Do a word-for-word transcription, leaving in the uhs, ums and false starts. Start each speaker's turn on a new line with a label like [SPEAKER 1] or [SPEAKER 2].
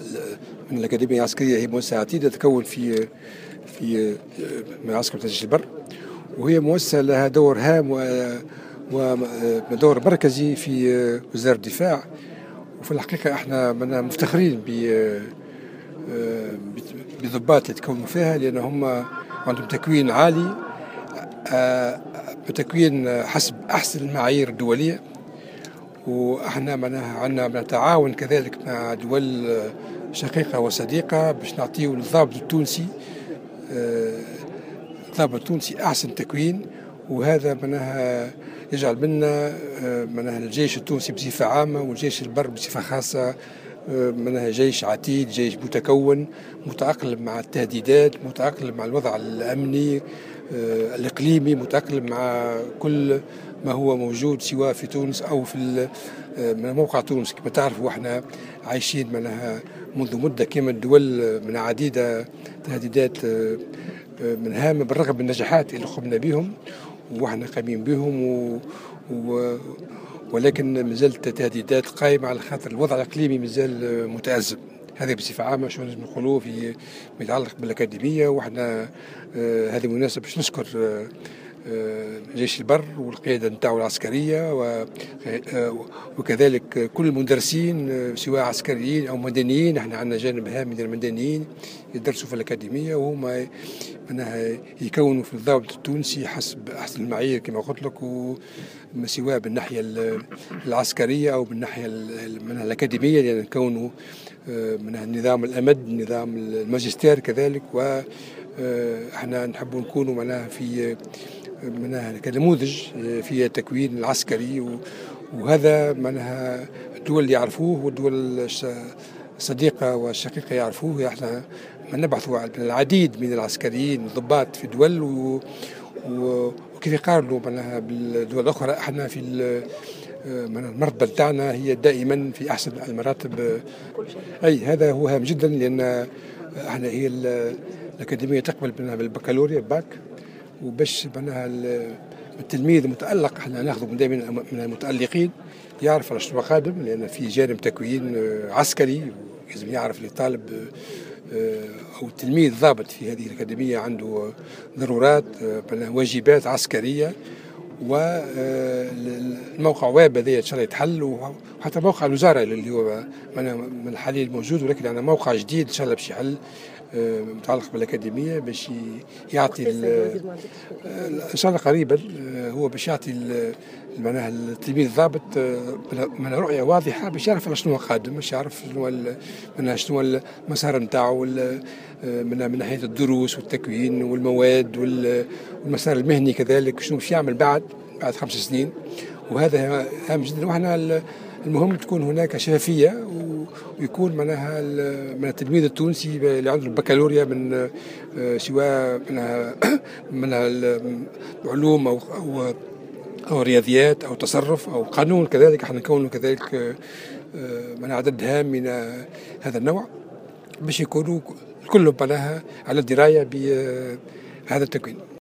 [SPEAKER 1] من الأكاديمية العسكرية، هي مؤسسة عتيدة تتكون في في معسكر جيش البر، وهي مؤسسة لها دور هام ودور مركزي في وزارة الدفاع. وفي الحقيقة احنا مفتخرين بضباط اللي تكونوا فيها، لأن هم عندهم تكوين عالي، بتكوين حسب أحسن المعايير الدولية. واحنا معناها عندنا تعاون كذلك مع دول شقيقة وصديقة باش نعطيو للضابط التونسي الضابط التونسي أحسن تكوين، وهذا معناها يجعل منا معناها الجيش التونسي بصفة عامة والجيش البر بصفة خاصة معناها جيش عتيد، جيش متكون، متأقلم مع التهديدات، متأقلم مع الوضع الأمني الإقليمي، متأقلم مع كل ما هو موجود سواء في تونس أو في موقع تونس. كما تعرفوا احنا عايشين معناها منذ مدة كما الدول من عديدة تهديدات من هامة، بالرغم من النجاحات اللي قمنا بهم واحنا قايمين بهم و... و... ولكن مازالت تهديدات قائمة، على خاطر الوضع الإقليمي مازال متأزم. هذا بصفة عامة شو لازم نقولوه في ما يتعلق بالأكاديمية. وإحنا آه هذه مناسبة باش نشكر آه آه جيش البر والقيادة نتاعو العسكرية، وكذلك كل المدرسين سواء عسكريين أو مدنيين. احنا عندنا جانب هام من المدنيين يدرسوا في الأكاديمية، وهم معناها يكونوا في الضابط التونسي حسب أحسن المعايير كما قلت لك، سواء بالناحية العسكرية أو بالناحية من الأكاديمية، لأن نكونوا من النظام الأمد، نظام الماجستير كذلك. وإحنا نحب نكونوا معناها في معناها كنموذج في التكوين العسكري، وهذا معناها الدول اللي يعرفوه والدول الصديقة والشقيقة يعرفوه. احنا نبحثوا عن العديد من العسكريين والضباط في دول، وكيف يقارنوا معناها بالدول الأخرى. احنا في المرتبة بتاعنا هي دائما في أحسن المراتب. أي هذا هو هام جدا، لأن احنا هي الأكاديمية تقبل بالبكالوريا باك، وباش معناها التلميذ المتألق احنا ناخذه دائما من المتألقين، يعرف على شنو قادم، لأن في جانب تكوين عسكري لازم يعرف الطالب أو التلميذ ضابط في هذه الأكاديمية عنده ضرورات واجبات عسكرية. والموقع ويب هذا إن شاء الله يتحل، وحتى موقع الوزارة اللي هو من الحالي الموجود، ولكن عندنا موقع جديد إن شاء الله باش يحل متعلق بالأكاديمية باش يعطي إن شاء الله قريبا، هو باش يعطي معناها التلميذ الضابط من رؤية واضحة باش يعرف على شنو قادم، باش يعرف شنو معناها شنو المسار نتاعو من من ناحية الدروس والتكوين والمواد والمسار المهني كذلك، شنو باش يعمل بعد بعد خمس سنين. وهذا هام جدا. وإحنا المهم تكون هناك شفافية، ويكون معناها من التلميذ التونسي اللي عنده البكالوريا من سواء منها منها العلوم أو أو أو رياضيات أو تصرف أو قانون كذلك. احنا نكون كذلك من عدد هام من هذا النوع باش يكونوا كلهم معناها على دراية بهذا التكوين.